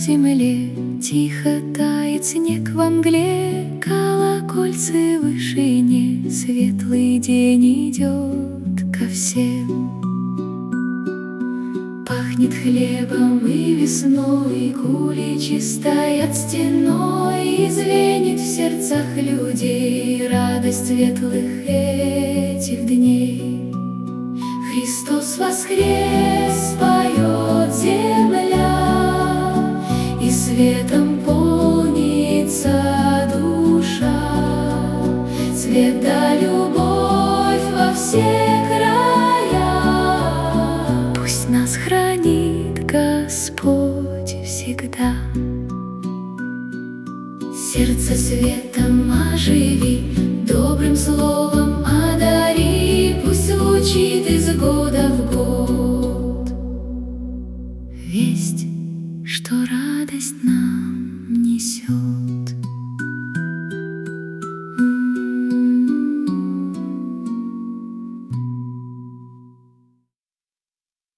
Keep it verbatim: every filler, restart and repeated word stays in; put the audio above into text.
земле тихо тает снег во мгле, колокольцы в вышине, светлый день идет ко всем. Пахнет хлебом и весной, куличи стоят стеной, и звенит в сердцах людей радость светлых этих дней. Христос воскрес, поет земля, и светом полнится душа. Свет да любовь во все края, пусть нас хранит Господь всегда. Сердце светом оживи, добрым словом одари, пусть звучит из года в год весть, что радость нам несет.